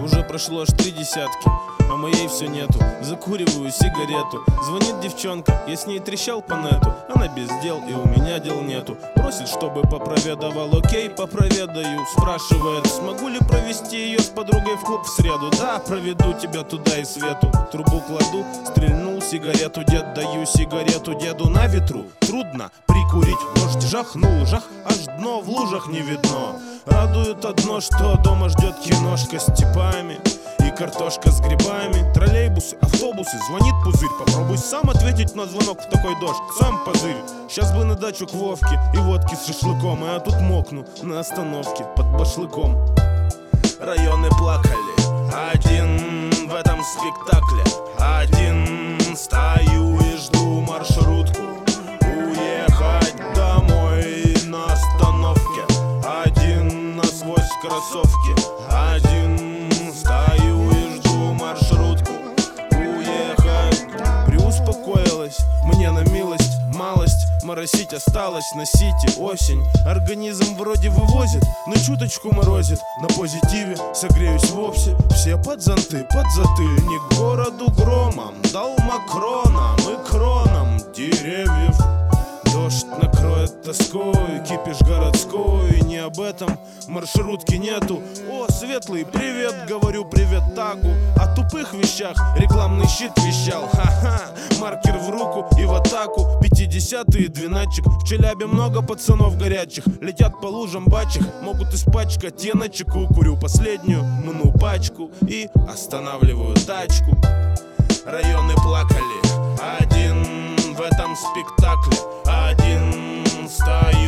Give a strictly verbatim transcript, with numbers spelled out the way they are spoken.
Уже прошло аж три десятки, а моей все нету. Закуриваю сигарету. Звонит девчонка, я с ней трещал по нету. Она без дел и у меня дел нету. Просит, чтобы попроведовал, окей, попроведаю. Спрашивает, смогу ли провести ее с подругой в клуб в среду. Да, проведу тебя туда и свету. Трубу кладу, стрельнул сигарету. Дед, даю сигарету деду. На ветру трудно прикурить. Дождь жахнул, жах, аж дно в лужах не видно. Радует одно, что дома ждет киношка с типами и картошка с грибами. Троллейбусы, автобусы, звонит пузырь. Попробуй сам ответить на звонок в такой дождь. Сам позырь. Сейчас бы на дачу к Вовке и водки с шашлыком. А я тут мокну на остановке под башлыком. Районы плакали, один в этом спектакле. Один стою и жду маршрутку. Уехать домой на остановке. Один насквозь кроссовки. Один стою и жду маршрутку. Уехать. Приуспокоилась, мне на милость малость. Моросить осталось на сити осень. Организм вроде вывозит, но чуточку морозит. На позитиве согреюсь вовсе. Все под зонты, под затыльник. Городу громом дал Макрона. Мы кроном деревьев. Дождь накроет тоской, кипиш городской. Не об этом, маршрутки нету. О, светлый, привет, говорю привет тагу. О тупых вещах рекламный щит вещал. Ха-ха, маркер в руку и в атаку. Пятидесятый двенадцатик. В Челябе много пацанов горячих. Летят по лужам бачих, могут испачкать. Я на чеку курю последнюю, мну пачку и останавливаю тачку. Районы плакали, один в этом спектакле. Один стою